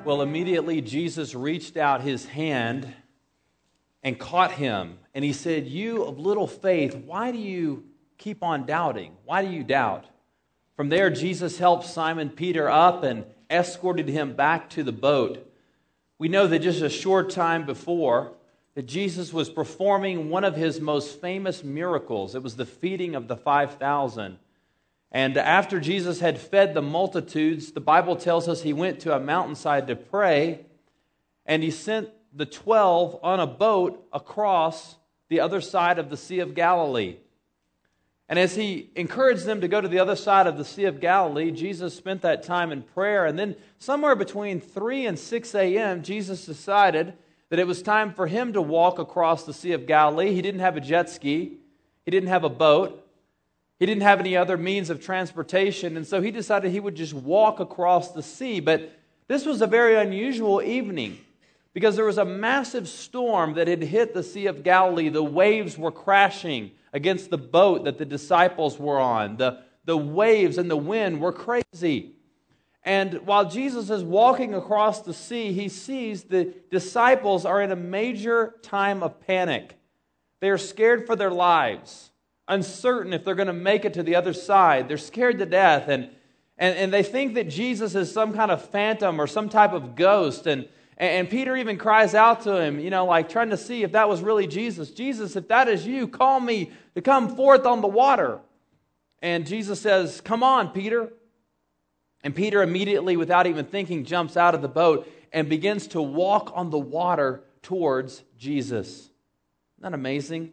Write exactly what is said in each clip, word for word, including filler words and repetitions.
Well, immediately Jesus reached out his hand and caught him. And he said, "You of little faith, why do you keep on doubting? Why do you doubt?" From there, Jesus helped Simon Peter up and escorted him back to the boat. We know that just a short time before, that Jesus was performing one of his most famous miracles. It was the feeding of the five thousand. And after Jesus had fed the multitudes, the Bible tells us he went to a mountainside to pray, and he sent the twelve on a boat across the other side of the Sea of Galilee. And as he encouraged them to go to the other side of the Sea of Galilee, Jesus spent that time in prayer. And then somewhere between three and six a.m., Jesus decided that it was time for him to walk across the Sea of Galilee. He didn't have a jet ski. He didn't have a boat. He didn't have any other means of transportation. And so he decided he would just walk across the sea. But this was a very unusual evening because there was a massive storm that had hit the Sea of Galilee. The waves were crashing against the boat that the disciples were on. The, the waves and the wind were crazy. And while Jesus is walking across the sea, he sees the disciples are in a major time of panic. They are scared for their lives, uncertain if they're going to make it to the other side. They're scared to death, and, and, and they think that Jesus is some kind of phantom or some type of ghost. And, and Peter even cries out to him, you know, like trying to see if that was really Jesus. "Jesus, if that is you, call me to come forth on the water." And Jesus says, "Come on, Peter." And Peter immediately, without even thinking, jumps out of the boat and begins to walk on the water towards Jesus. Isn't that amazing?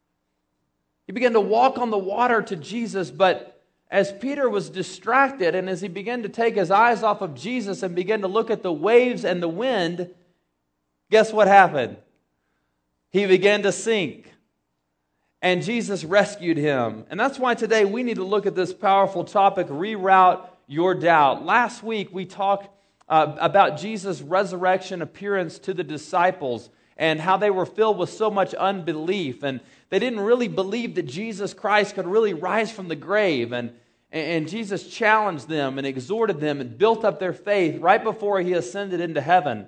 He began to walk on the water to Jesus, but as Peter was distracted and as he began to take his eyes off of Jesus and began to look at the waves and the wind, guess what happened? He began to sink. And Jesus rescued him. And that's why today we need to look at this powerful topic, reroute your doubt. Last week we talked uh, about Jesus' resurrection appearance to the disciples and how they were filled with so much unbelief, and they didn't really believe that Jesus Christ could really rise from the grave. And, and Jesus challenged them and exhorted them and built up their faith right before he ascended into heaven.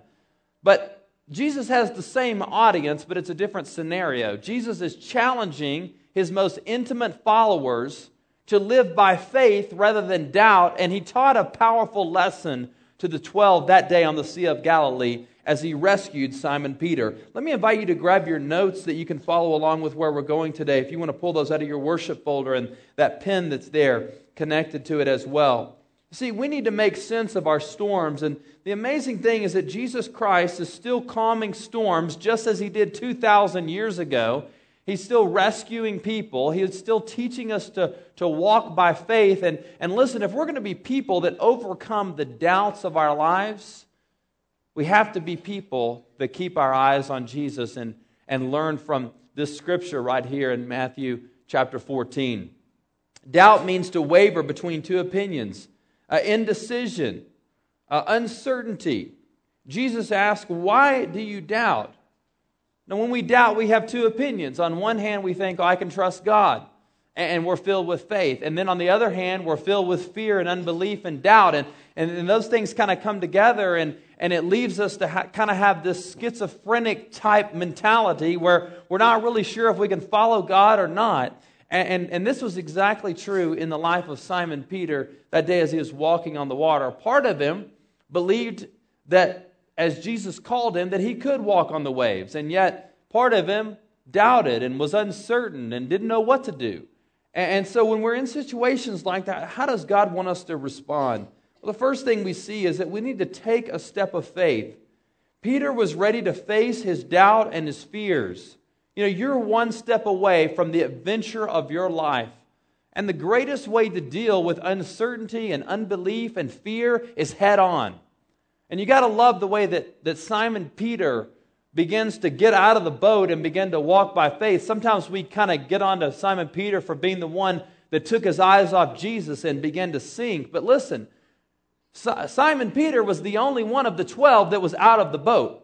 But Jesus has the same audience, but it's a different scenario. Jesus is challenging his most intimate followers to live by faith rather than doubt, and he taught a powerful lesson to the twelve that day on the Sea of Galilee as he rescued Simon Peter. Let me invite you to grab your notes that you can follow along with where we're going today. If you want to pull those out of your worship folder and that pen that's there connected to it as well. See, we need to make sense of our storms, and the amazing thing is that Jesus Christ is still calming storms just as he did two thousand years ago. He's still rescuing people. He is still teaching us to, to walk by faith. And, and listen, if we're going to be people that overcome the doubts of our lives, we have to be people that keep our eyes on Jesus and, and learn from this scripture right here in Matthew chapter fourteen. Doubt means to waver between two opinions, uh, indecision, uh, uncertainty. Jesus asked, "Why do you doubt?" Now, when we doubt, we have two opinions. On one hand, we think, oh, I can trust God, and we're filled with faith. And then on the other hand, we're filled with fear and unbelief and doubt. And, and, and those things kind of come together, and, and it leaves us to ha- kind of have this schizophrenic type mentality where we're not really sure if we can follow God or not. And, and, and this was exactly true in the life of Simon Peter that day as he was walking on the water. Part of him believed that as Jesus called him, that he could walk on the waves. And yet, part of him doubted and was uncertain and didn't know what to do. And so when we're in situations like that, how does God want us to respond? Well, the first thing we see is that we need to take a step of faith. Peter was ready to face his doubt and his fears. You know, you're one step away from the adventure of your life. And the greatest way to deal with uncertainty and unbelief and fear is head on. And you got to love the way that, that Simon Peter begins to get out of the boat and begin to walk by faith. Sometimes we kind of get on to Simon Peter for being the one that took his eyes off Jesus and began to sink. But listen, Simon Peter was the only one of the twelve that was out of the boat.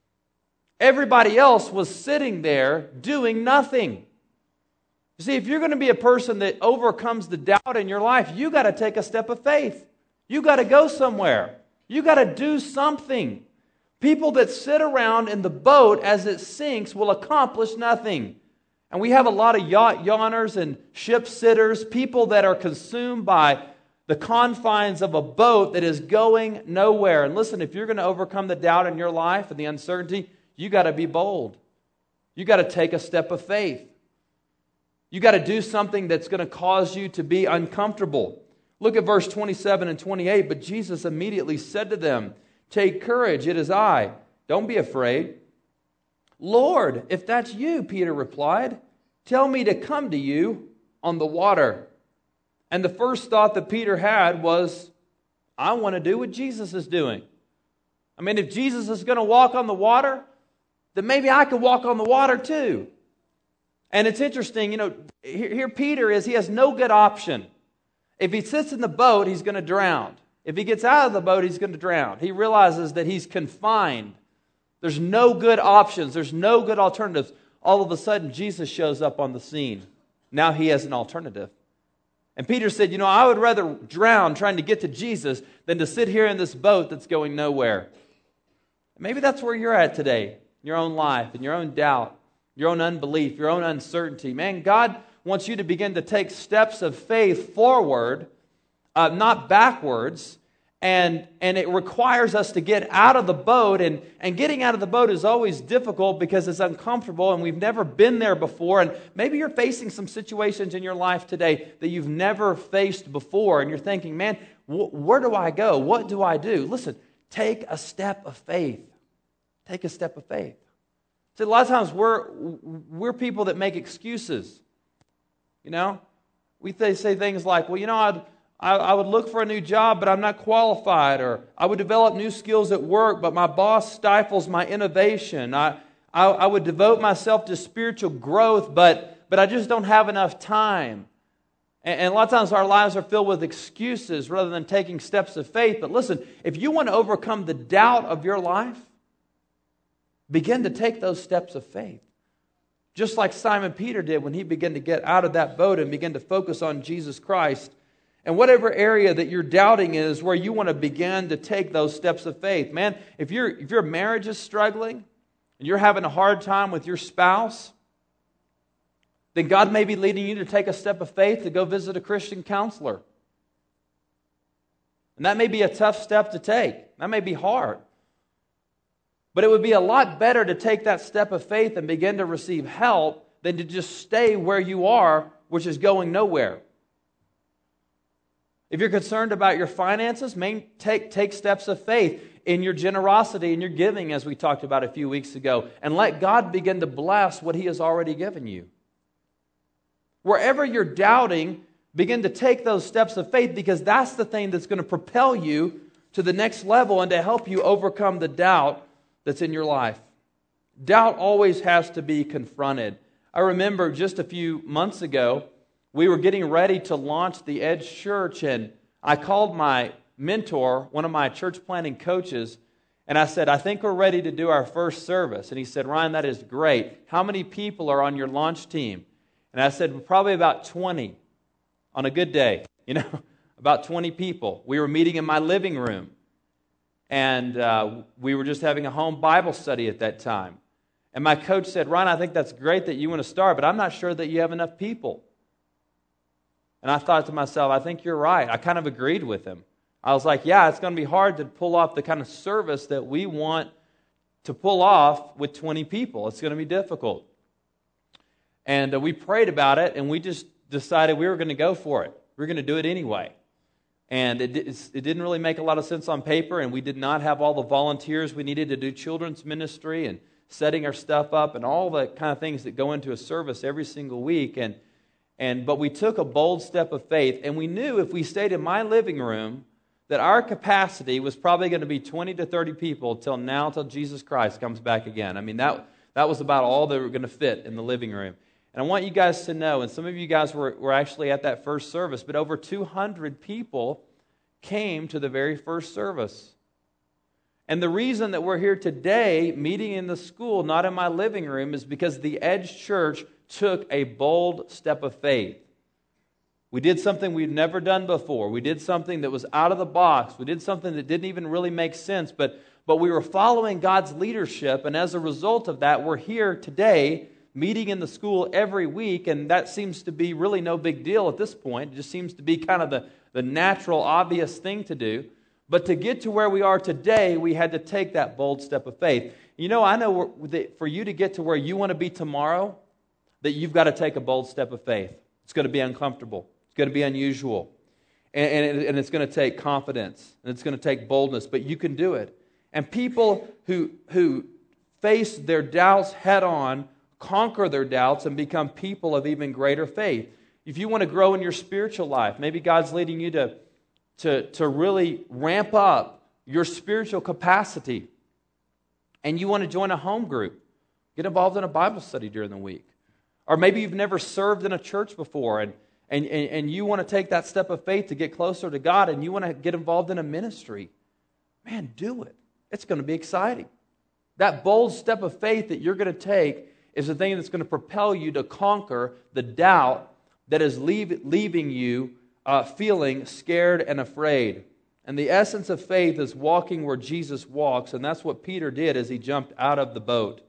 Everybody else was sitting there doing nothing. You see, if you're going to be a person that overcomes the doubt in your life, you got to take a step of faith. You got to go somewhere. You got to do something. People that sit around in the boat as it sinks will accomplish nothing. And we have a lot of yacht yawners and ship sitters, people that are consumed by the confines of a boat that is going nowhere. And listen, if you're going to overcome the doubt in your life and the uncertainty, you got to be bold. You got to take a step of faith. You got to do something that's going to cause you to be uncomfortable. Look at verse twenty-seven and twenty-eight. But Jesus immediately said to them, "Take courage, it is I. Don't be afraid." "Lord, if that's you," Peter replied, "tell me to come to you on the water." And the first thought that Peter had was, I want to do what Jesus is doing. I mean, if Jesus is going to walk on the water, then maybe I could walk on the water too. And it's interesting, you know, here, here Peter is, he has no good option. If he sits in the boat, he's going to drown. If he gets out of the boat, he's going to drown. He realizes that he's confined. There's no good options. There's no good alternatives. All of a sudden, Jesus shows up on the scene. Now he has an alternative. And Peter said, you know, I would rather drown trying to get to Jesus than to sit here in this boat that's going nowhere. Maybe that's where you're at today, in your own life, in your own doubt, your own unbelief, your own uncertainty. Man, God wants you to begin to take steps of faith forward, uh, not backwards. And, and it requires us to get out of the boat. And, and getting out of the boat is always difficult because it's uncomfortable and we've never been there before. And maybe you're facing some situations in your life today that you've never faced before. And you're thinking, man, wh- where do I go? What do I do? Listen, take a step of faith. Take a step of faith. See, a lot of times we're, we're people that make excuses. You know, we th- say things like, well, you know, I'd... I would look for a new job, but I'm not qualified. Or I would develop new skills at work, but my boss stifles my innovation. I, I, I would devote myself to spiritual growth, but, but I just don't have enough time. And, and a lot of times our lives are filled with excuses rather than taking steps of faith. But listen, if you want to overcome the doubt of your life, begin to take those steps of faith. Just like Simon Peter did when he began to get out of that boat and begin to focus on Jesus Christ. And whatever area that you're doubting is where you want to begin to take those steps of faith. Man, if, you're, if your marriage is struggling and you're having a hard time with your spouse, then God may be leading you to take a step of faith to go visit a Christian counselor. And that may be a tough step to take. That may be hard. But it would be a lot better to take that step of faith and begin to receive help than to just stay where you are, which is going nowhere. If you're concerned about your finances, main, take, take steps of faith in your generosity and your giving, as we talked about a few weeks ago, and let God begin to bless what He has already given you. Wherever you're doubting, begin to take those steps of faith, because that's the thing that's going to propel you to the next level and to help you overcome the doubt that's in your life. Doubt always has to be confronted. I remember just a few months ago, we were getting ready to launch the Edge Church, and I called my mentor, one of my church planting coaches, and I said, I think we're ready to do our first service. And he said, Ryan, that is great. How many people are on your launch team? And I said, probably about twenty on a good day, you know, about twenty people. We were meeting in my living room, and uh, we were just having a home Bible study at that time. And my coach said, Ryan, I think that's great that you want to start, but I'm not sure that you have enough people. And I thought to myself, I think you're right. I kind of agreed with him. I was like, yeah, it's going to be hard to pull off the kind of service that we want to pull off with twenty people. It's going to be difficult. And uh, we prayed about it, and we just decided we were going to go for it. We were going to do it anyway. And it, it didn't really make a lot of sense on paper, and we did not have all the volunteers we needed to do children's ministry and setting our stuff up and all the kind of things that go into a service every single week. And And, but we took a bold step of faith, and we knew if we stayed in my living room that our capacity was probably going to be twenty to thirty people till now, till Jesus Christ comes back again. I mean, that, that was about all that were going to fit in the living room. And I want you guys to know, and some of you guys were, were actually at that first service, but over two hundred people came to the very first service. And the reason that we're here today, meeting in the school, not in my living room, is because the Edge Church took a bold step of faith. We did something we'd never done before. We did something that was out of the box. We did something that didn't even really make sense, but, but we were following God's leadership, and as a result of that, we're here today meeting in the school every week, and that seems to be really no big deal at this point. It just seems to be kind of the, the natural, obvious thing to do. But to get to where we are today, we had to take that bold step of faith. You know, I know that for you to get to where you want to be tomorrow, that you've got to take a bold step of faith. It's going to be uncomfortable. It's going to be unusual. And, and, and it's going to take confidence. And it's going to take boldness. But you can do it. And people who, who face their doubts head on, conquer their doubts, and become people of even greater faith. If you want to grow in your spiritual life, maybe God's leading you to, to, to really ramp up your spiritual capacity, and you want to join a home group, get involved in a Bible study during the week. Or maybe you've never served in a church before, and, and, and, and you want to take that step of faith to get closer to God, and you want to get involved in a ministry. Man, do it. It's going to be exciting. That bold step of faith that you're going to take is the thing that's going to propel you to conquer the doubt that is leave, leaving you uh, feeling scared and afraid. And the essence of faith is walking where Jesus walks, and that's what Peter did as he jumped out of the boat.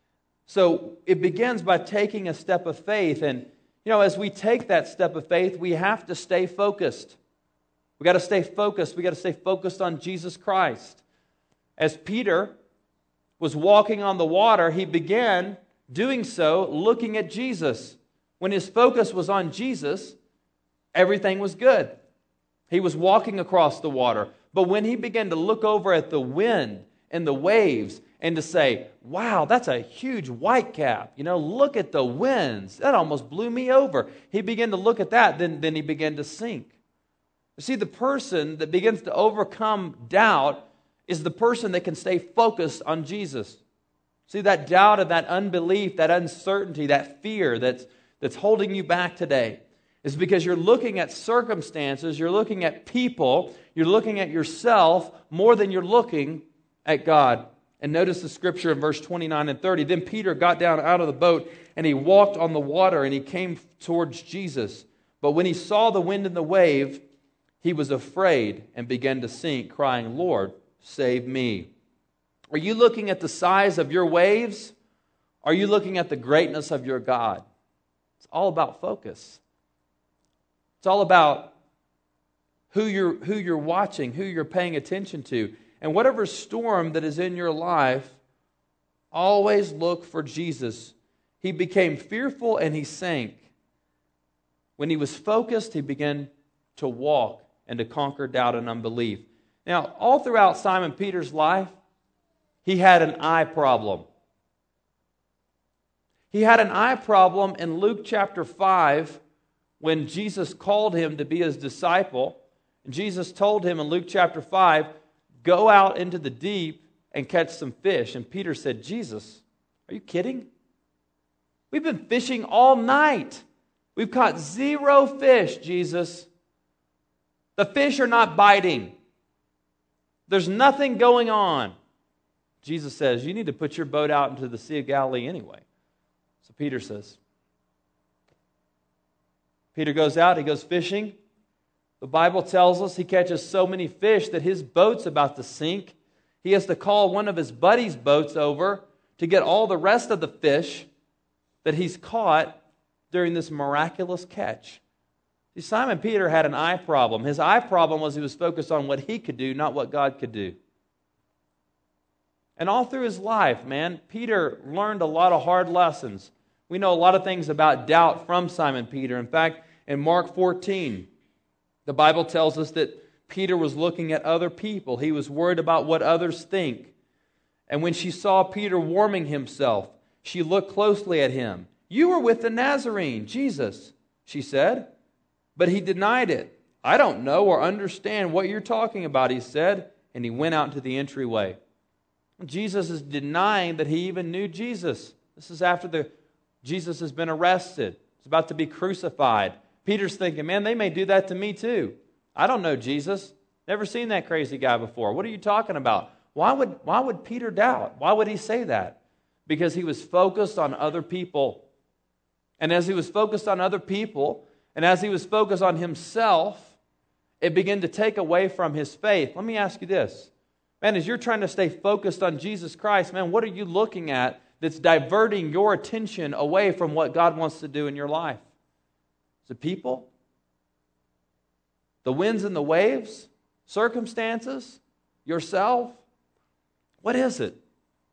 So it begins by taking a step of faith, and you know, as we take that step of faith, we have to stay focused. We got to stay focused. We got to stay focused on Jesus Christ. As Peter was walking on the water, he began doing so looking at Jesus. When his focus was on Jesus, everything was good. He was walking across the water. But when he began to look over at the wind and the waves and to say, wow, that's a huge whitecap. You know, look at the winds. That almost blew me over. He began to look at that, then, then he began to sink. You see, the person that begins to overcome doubt is the person that can stay focused on Jesus. See, that doubt and that unbelief, that uncertainty, that fear that's, that's holding you back today is because you're looking at circumstances, you're looking at people, you're looking at yourself more than you're looking at God. And notice the scripture in verse twenty-nine and thirty. Then Peter got down out of the boat and he walked on the water and he came towards Jesus. But when he saw the wind and the wave, he was afraid and began to sink, crying, Lord, save me. Are you looking at the size of your waves? Are you looking at the greatness of your God? It's all about focus. It's all about who you're, who you're watching, who you're paying attention to. And whatever storm that is in your life, always look for Jesus. He became fearful and he sank. When he was focused, he began to walk and to conquer doubt and unbelief. Now, all throughout Simon Peter's life, he had an eye problem. He had an eye problem in Luke chapter five when Jesus called him to be his disciple. And Jesus told him in Luke chapter five, go out into the deep and catch some fish. And Peter said, Jesus, are you kidding? We've been fishing all night. We've caught zero fish, Jesus. The fish are not biting. There's nothing going on. Jesus says, you need to put your boat out into the Sea of Galilee anyway. So Peter says, Peter goes out, he goes fishing. The Bible tells us he catches so many fish that his boat's about to sink. He has to call one of his buddies' boats over to get all the rest of the fish that he's caught during this miraculous catch. See, Simon Peter had an eye problem. His eye problem was he was focused on what he could do, not what God could do. And all through his life, man, Peter learned a lot of hard lessons. We know a lot of things about doubt from Simon Peter. In fact, in Mark fourteen, the Bible tells us that Peter was looking at other people. He was worried about what others think. And when she saw Peter warming himself, she looked closely at him. You were with the Nazarene, Jesus, she said. But he denied it. I don't know or understand what you're talking about, he said. And he went out into the entryway. Jesus is denying that he even knew Jesus. This is after the Jesus has been arrested. He's about to be crucified. Peter's thinking, man, they may do that to me too. I don't know Jesus. Never seen that crazy guy before. What are you talking about? Why would, why would Peter doubt? Why would he say that? Because he was focused on other people. And as he was focused on other people, and And as he was focused on himself, it began to take away from his faith. Let me ask you this. Man, as you're trying to stay focused on Jesus Christ, man, what are you looking at that's diverting your attention away from what God wants to do in your life? Is it people? The winds and the waves? Circumstances? Yourself? What is it?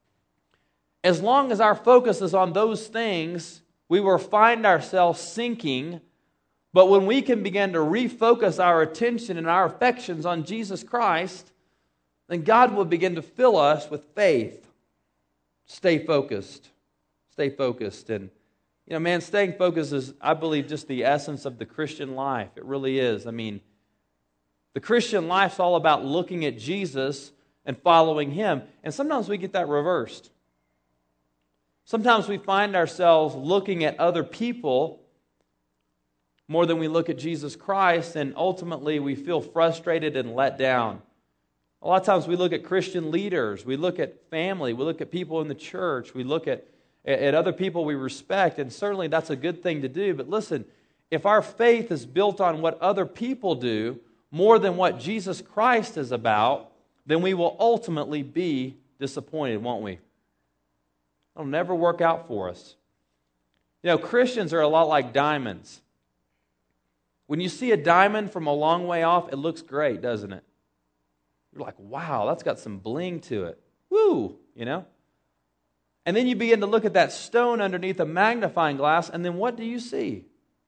As long as our focus is on those things, we will find ourselves sinking. But when we can begin to refocus our attention and our affections on Jesus Christ, then God will begin to fill us with faith. Stay focused. Stay focused. And, you know, man, staying focused is, I believe, just the essence of the Christian life. It really is. I mean, the Christian life's all about looking at Jesus and following Him. And sometimes we get that reversed. Sometimes we find ourselves looking at other people more than we look at Jesus Christ, and ultimately we feel frustrated and let down. A lot of times we look at Christian leaders, we look at family, we look at people in the church, we look at, at other people we respect, and certainly that's a good thing to do. But listen, if our faith is built on what other people do more than what Jesus Christ is about, then we will ultimately be disappointed, won't we? It'll never work out for us. You know, Christians are a lot like diamonds. When you see a diamond from a long way off, it looks great, doesn't it? You're like, wow, that's got some bling to it. Woo, you know? And then you begin to look at that stone underneath a magnifying glass, and then what do you see?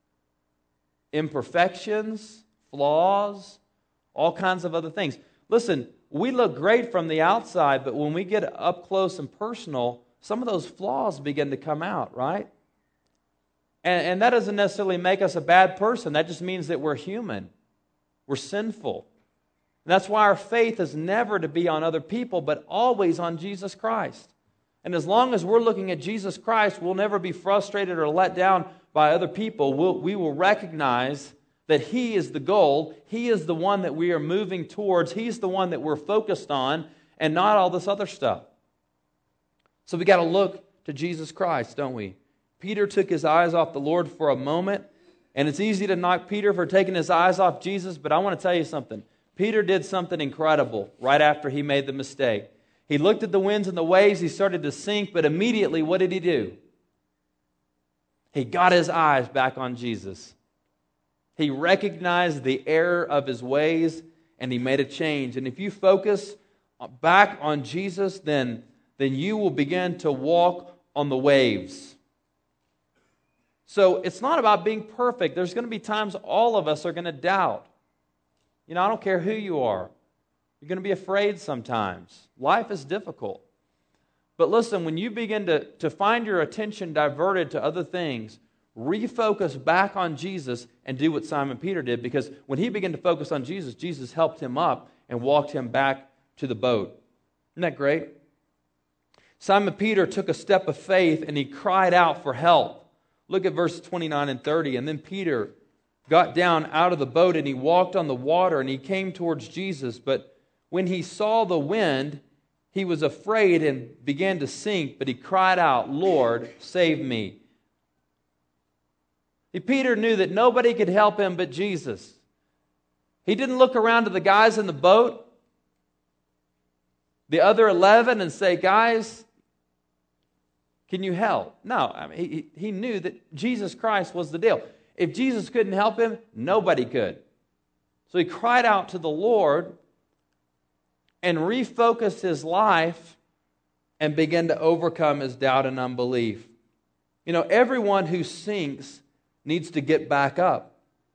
Imperfections, flaws, all kinds of other things. Listen, we look great from the outside, but when we get up close and personal, some of those flaws begin to come out, right? And, and that doesn't necessarily make us a bad person. That just means that we're human. We're sinful. And that's why our faith is never to be on other people, but always on Jesus Christ. And as long as we're looking at Jesus Christ, we'll never be frustrated or let down by other people. We'll, we will recognize that He is the goal. He is the one that we are moving towards. He's the one that we're focused on, and not all this other stuff. So we got to look to Jesus Christ, don't we? Peter took his eyes off the Lord for a moment, and it's easy to knock Peter for taking his eyes off Jesus, but I want to tell you something. Peter did something incredible right after he made the mistake. He looked at the winds and the waves, he started to sink, but immediately what did he do? He got his eyes back on Jesus. He recognized the error of his ways, and he made a change. And if you focus back on Jesus, then then you will begin to walk on the waves. So it's not about being perfect. There's going to be times all of us are going to doubt. You know, I don't care who you are. You're going to be afraid sometimes. Life is difficult. But listen, when you begin to, to find your attention diverted to other things, refocus back on Jesus and do what Simon Peter did, because when he began to focus on Jesus, Jesus helped him up and walked him back to the boat. Isn't that great? Simon Peter took a step of faith and he cried out for help. Look at verses twenty-nine and thirty. And then Peter got down out of the boat and he walked on the water and he came towards Jesus. But when he saw the wind, he was afraid and began to sink. But he cried out, "Lord, save me." See, Peter knew that nobody could help him but Jesus. He didn't look around to the guys in the boat, the other eleven, and say, "Guys, can you help?" No, I mean, he, he knew that Jesus Christ was the deal. If Jesus couldn't help him, nobody could. So he cried out to the Lord and refocused his life and began to overcome his doubt and unbelief. You know, everyone who sinks needs to get back up.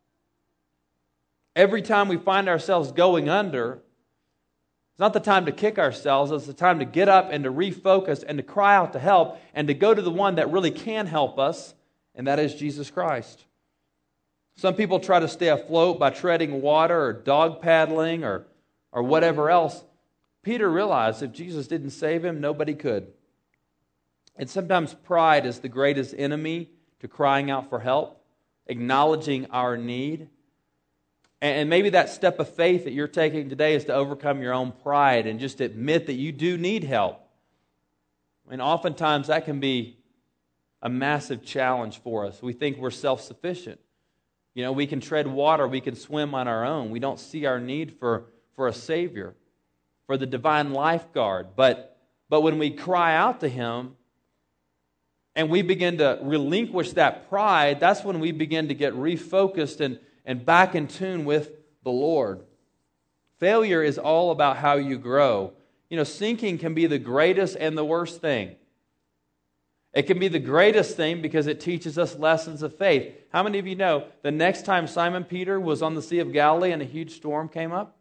Every time we find ourselves going under, it's not the time to kick ourselves. It's the time to get up and to refocus and to cry out to help and to go to the one that really can help us, and that is Jesus Christ. Some people try to stay afloat by treading water or dog paddling or, or whatever else. Peter realized if Jesus didn't save him, nobody could. And sometimes pride is the greatest enemy to crying out for help, acknowledging our need. And maybe that step of faith that you're taking today is to overcome your own pride and just admit that you do need help. And oftentimes that can be a massive challenge for us. We think we're self-sufficient. You know, we can tread water, we can swim on our own. We don't see our need for, for a Savior, for the divine lifeguard. But, but when we cry out to Him and we begin to relinquish that pride, that's when we begin to get refocused and, and back in tune with the Lord. Failure is all about how you grow. You know, sinking can be the greatest and the worst thing. It can be the greatest thing because it teaches us lessons of faith. How many of you know the next time Simon Peter was on the Sea of Galilee and a huge storm came up?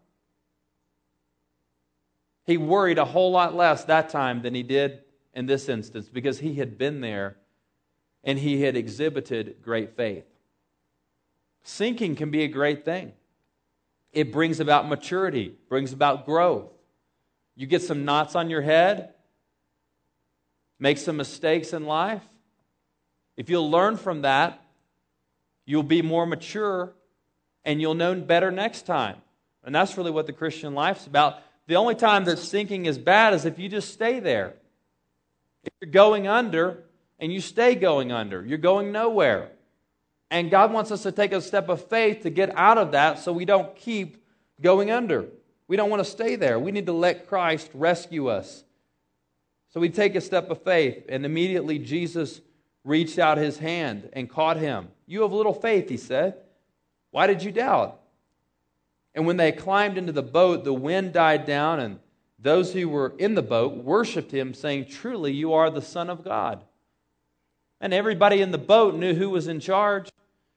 He worried a whole lot less that time than he did in this instance because he had been there and he had exhibited great faith. Sinking can be a great thing. It brings about maturity, brings about growth. You get some knots on your head, make some mistakes in life. If you'll learn from that, you'll be more mature and you'll know better next time. And that's really what the Christian life's about. The only time that sinking is bad is if you just stay there. If you're going under and you stay going under, you're going nowhere. And God wants us to take a step of faith to get out of that so we don't keep going under. We don't want to stay there. We need to let Christ rescue us. So we take a step of faith, and immediately Jesus reached out His hand and caught him. You have little faith, He said. Why did you doubt? And when they climbed into the boat, the wind died down, and those who were in the boat worshiped Him, saying, "Truly, you are the Son of God." And everybody in the boat knew who was in charge.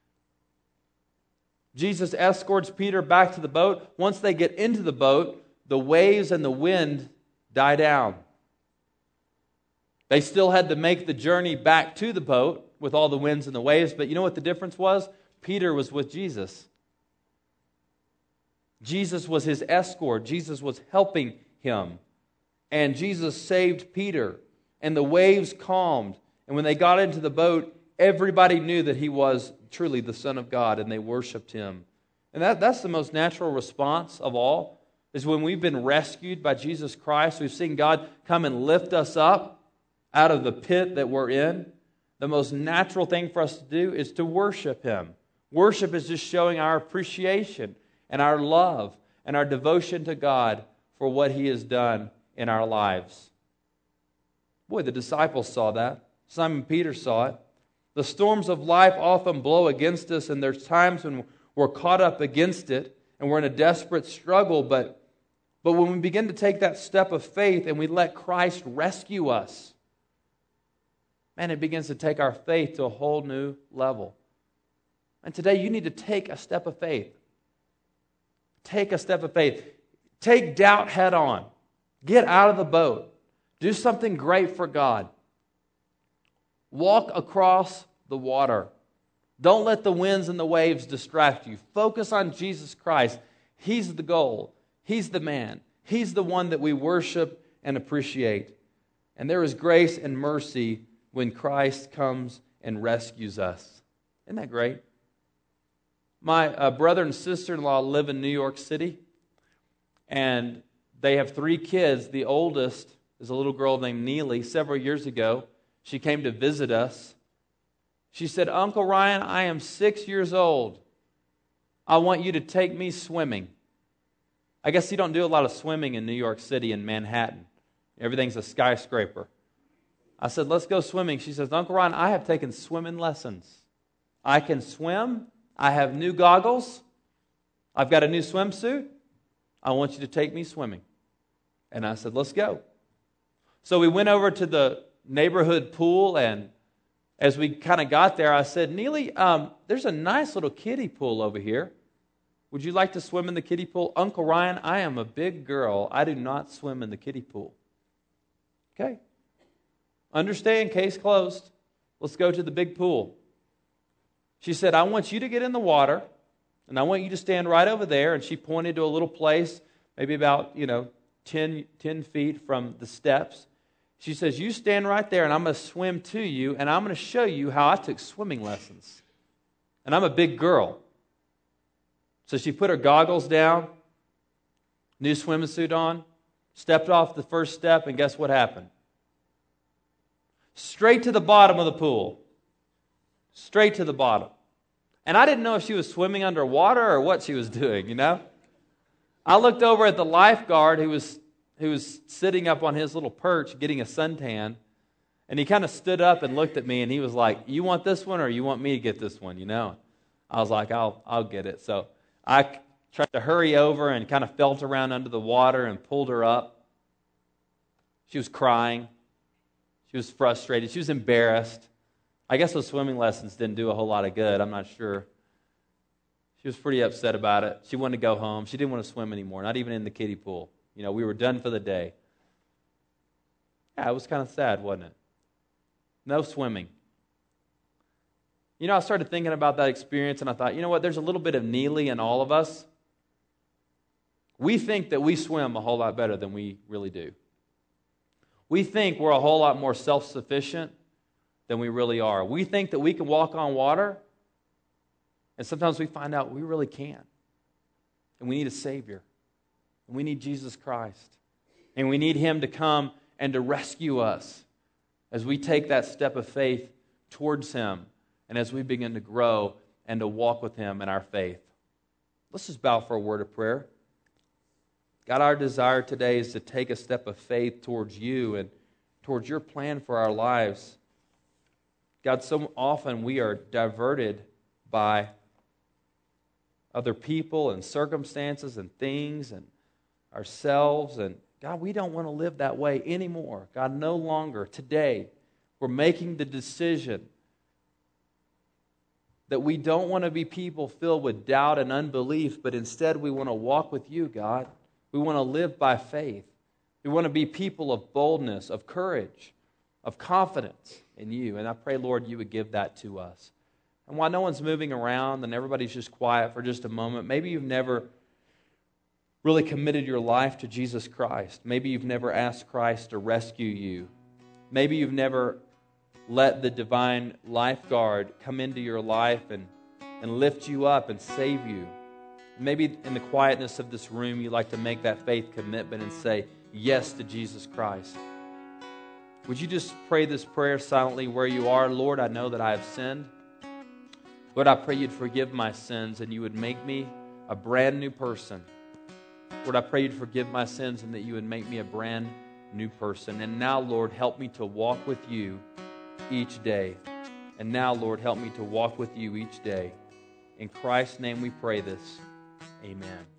Jesus escorts Peter back to the boat. Once they get into the boat, the waves and the wind die down. They still had to make the journey back to the boat with all the winds and the waves, but you know what the difference was? Peter was with Jesus. Jesus was his escort. Jesus was helping him. And Jesus saved Peter, and the waves calmed. And when they got into the boat, everybody knew that He was truly the Son of God, and they worshiped Him. And that, that's the most natural response of all, is when we've been rescued by Jesus Christ, we've seen God come and lift us up out of the pit that we're in. The most natural thing for us to do is to worship Him. Worship is just showing our appreciation and our love and our devotion to God for what He has done in our lives. Boy, the disciples saw that. Simon Peter saw it. The storms of life often blow against us, and there's times when we're caught up against it, and we're in a desperate struggle, but, but when we begin to take that step of faith and we let Christ rescue us, man, it begins to take our faith to a whole new level. And today you need to take a step of faith. Take a step of faith. Take doubt head on. Get out of the boat. Do something great for God. Walk across the water. Don't let the winds and the waves distract you. Focus on Jesus Christ. He's the goal. He's the man. He's the one that we worship and appreciate. And there is grace and mercy when Christ comes and rescues us. Isn't that great? My uh, brother and sister-in-law live in New York City, and they have three kids. The oldest is a little girl named Neely. Several years ago, she came to visit us. She said, "Uncle Ryan, I am six years old. I want you to take me swimming." I guess you don't do a lot of swimming in New York City and Manhattan. Everything's a skyscraper. I said, "Let's go swimming." She says, "Uncle Ryan, I have taken swimming lessons. I can swim. I have new goggles. I've got a new swimsuit. I want you to take me swimming." And I said, "Let's go." So we went over to the neighborhood pool, and as we kind of got there, I said, "Neely, um, there's a nice little kiddie pool over here. Would you like to swim in the kiddie pool?" "Uncle Ryan, I am a big girl. I do not swim in the kiddie pool." Okay. Understand, case closed. Let's go to the big pool. She said, "I want you to get in the water, and I want you to stand right over there." And she pointed to a little place, maybe about, you know, ten, ten feet from the steps. She says, "You stand right there, and I'm going to swim to you, and I'm going to show you how I took swimming lessons." And I'm a big girl. So she put her goggles down, new swimming suit on, stepped off the first step, and guess what happened? Straight to the bottom of the pool. Straight to the bottom. And I didn't know if she was swimming underwater or what she was doing, you know? I looked over at the lifeguard who was, who was sitting up on his little perch getting a suntan, and he kind of stood up and looked at me, and he was like, you want this one or you want me to get this one, you know? I was like, I'll, I'll get it. So I tried to hurry over and kind of felt around under the water and pulled her up. She was crying. She was frustrated. She was embarrassed. I guess those swimming lessons didn't do a whole lot of good. I'm not sure. She was pretty upset about it. She wanted to go home. She didn't want to swim anymore, not even in the kiddie pool. You know, we were done for the day. Yeah, it was kind of sad, wasn't it? No swimming. You know, I started thinking about that experience, and I thought, you know what, there's a little bit of Neely in all of us. We think that we swim a whole lot better than we really do. We think we're a whole lot more self-sufficient than we really are. We think that we can walk on water, and sometimes we find out we really can't. And we need a Savior. And we need Jesus Christ. And we need Him to come and to rescue us as we take that step of faith towards Him and as we begin to grow and to walk with Him in our faith. Let's just bow for a word of prayer. God, our desire today is to take a step of faith towards You and towards Your plan for our lives. God, so often we are diverted by other people and circumstances and things and ourselves. And God, we don't want to live that way anymore. God, no longer. Today, we're making the decision that we don't want to be people filled with doubt and unbelief, but instead we want to walk with You, God. We want to live by faith. We want to be people of boldness, of courage, of confidence in You. And I pray, Lord, You would give that to us. And while no one's moving around and everybody's just quiet for just a moment, maybe you've never really committed your life to Jesus Christ. Maybe you've never asked Christ to rescue you. Maybe you've never let the divine lifeguard come into your life and, and lift you up and save you. Maybe in the quietness of this room, you like to make that faith commitment and say yes to Jesus Christ. Would you just pray this prayer silently where you are? Lord, I know that I have sinned. Lord, I pray You'd forgive my sins and You would make me a brand new person. Lord, I pray You'd forgive my sins and that You would make me a brand new person. And now, Lord, help me to walk with You each day. And now, Lord, help me to walk with You each day. In Christ's name we pray this. Amen.